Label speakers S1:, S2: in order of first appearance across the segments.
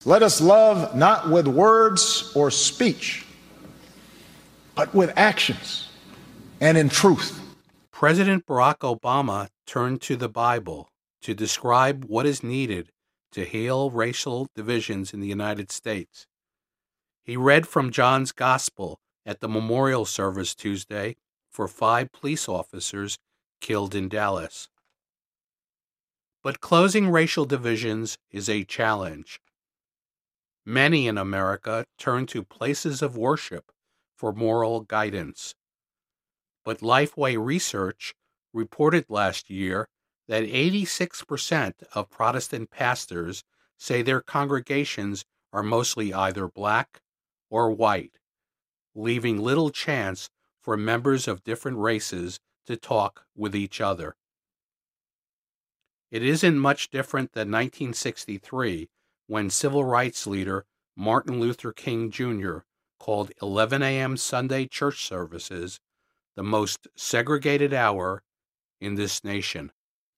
S1: Let us love not with words or speech, but with actions and in truth.
S2: President Barack Obama turned to the Bible to describe what is needed to heal racial divisions in the United States. He read from John's Gospel at the memorial service Tuesday for 5 police officers killed in Dallas. But closing racial divisions is a challenge. Many in America turn to places of worship for moral guidance. But Lifeway Research reported last year that 86% of Protestant pastors say their congregations are mostly either black or white, leaving little chance for members of different races to talk with each other. It isn't much different than 1963, when civil rights leader Martin Luther King Jr. called 11 a.m. Sunday church services the most segregated hour in this nation.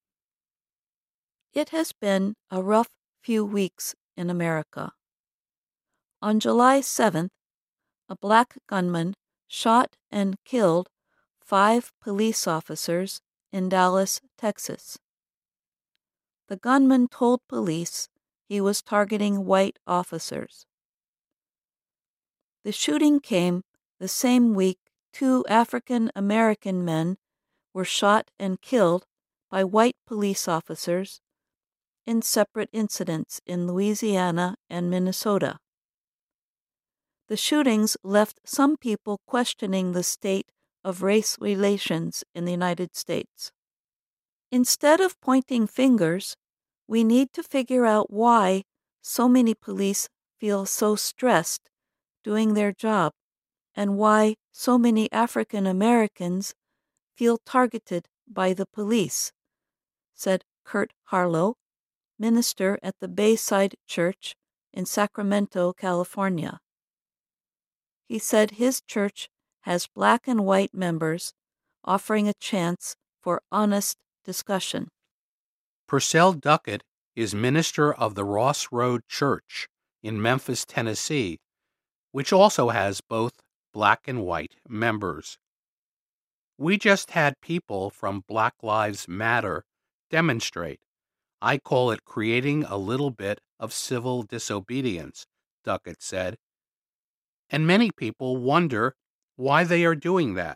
S3: It has been a rough few weeks in America. On July 7th, a black gunman shot and killed 5 police officers in Dallas, Texas. The gunman told police he was targeting white officers. The shooting came the same week 2 African American men were shot and killed by white police officers in separate incidents in Louisiana and Minnesota. The shootings left some people questioning the state of race relations in the United States. Instead of pointing fingers, we need to figure out why so many police feel so stressed doing their job and why so many African Americans feel targeted by the police, said Kurt Harlow, minister at the Bayside Church in Sacramento, California. He said his church has black and white members, offering a chance for honest discussion.
S2: Purcell Duckett is minister of the Ross Road Church in Memphis, Tennessee, which also has both black and white members. We just had people from Black Lives Matter demonstrate. I call it creating a little bit of civil disobedience, Duckett said. And many people wonder why they are doing that.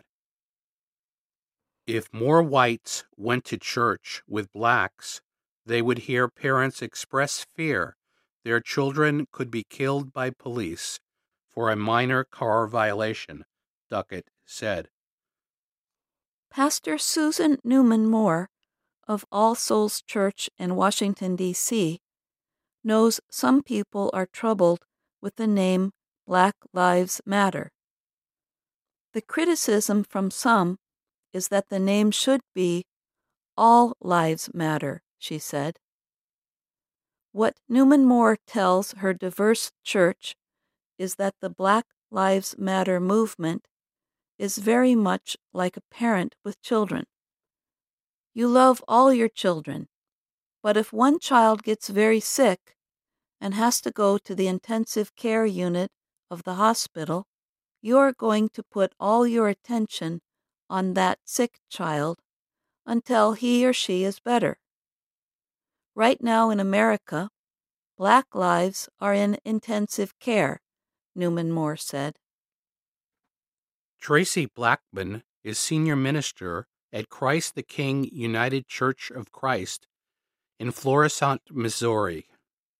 S2: If more whites went to church with blacks, they would hear parents express fear their children could be killed by police for a minor car violation, Duckett said.
S3: Pastor Susan Newman Moore of All Souls Church in Washington, D.C., knows some people are troubled with the name Black Lives Matter. The criticism from some is that the name should be All Lives Matter, she said. What Newman Moore tells her diverse church is that the Black Lives Matter movement is very much like a parent with children. You love all your children, but if one child gets very sick and has to go to the intensive care unit of the hospital, you are going to put all your attention on that sick child until he or she is better. Right now in America, black lives are in intensive care, Newman Moore said.
S2: Tracy Blackman is senior minister at Christ the King United Church of Christ in Florissant, Missouri.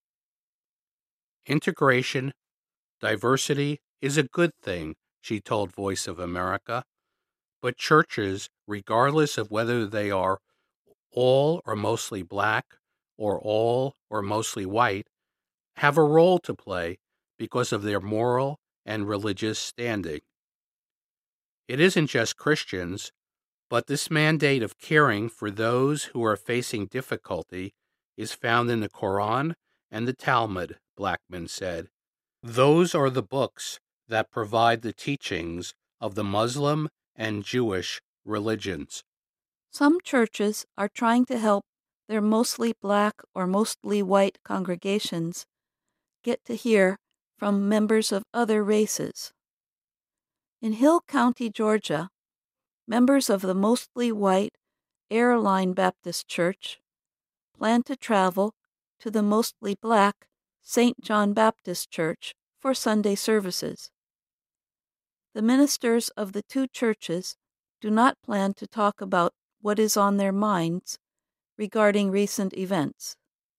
S2: Integration, diversity is a good thing, she told Voice of America, but churches, regardless of whether they are all or mostly black or all or mostly white, have a role to play because of their moral and religious standing. It isn't just Christians, but this mandate of caring for those who are facing difficulty is found in the Quran and the Talmud, Blackman said. Those are the books that provide the teachings of the Muslim and Jewish religions.
S3: Some churches are trying to help their mostly black or mostly white congregations get to hear from members of other races. In Hill County, Georgia, members of the mostly white Airline Baptist Church plan to travel to the mostly black St. John Baptist Church for Sunday services. The ministers of the two churches do not plan to talk about what is on their minds regarding recent events.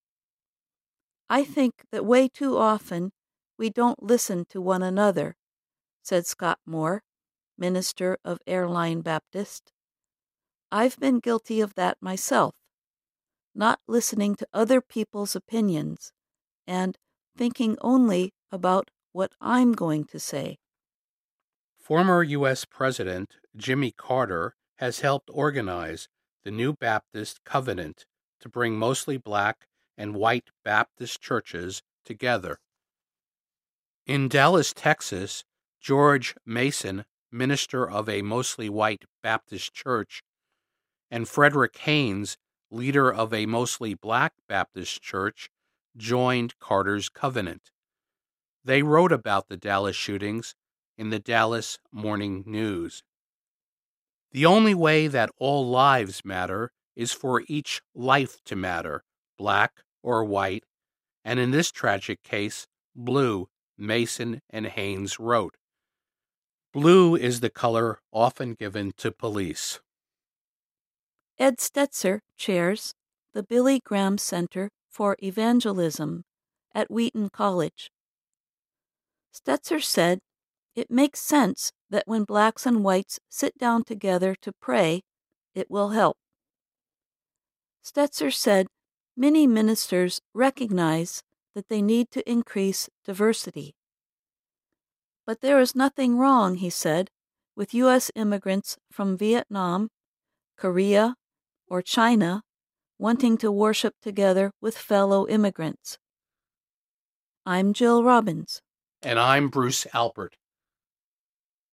S3: I think that way too often we don't listen to one another, said Scott Moore, minister of Airline Baptist. I've been guilty of that myself, not listening to other people's opinions and thinking only about what I'm going to say.
S2: Former U.S. President Jimmy Carter has helped organize the New Baptist Covenant to bring mostly black and white Baptist churches together. In Dallas, Texas, George Mason, minister of a mostly white Baptist church, and Frederick Haynes, leader of a mostly black Baptist church, joined Carter's covenant. They wrote about the Dallas shootings in the Dallas Morning News. The only way that all lives matter is for each life to matter, black or white, and in this tragic case, blue, Mason and Haynes wrote. Blue is the color often given to police.
S3: Ed Stetzer chairs the Billy Graham Center for Evangelism at Wheaton College. Stetzer said, "It makes sense that when blacks and whites sit down together to pray, it will help." Stetzer said many ministers recognize that they need to increase diversity. But there is nothing wrong, he said, with U.S. immigrants from Vietnam, Korea, or China wanting to worship together with fellow immigrants. I'm Jill Robbins.
S2: And I'm Bruce Alpert.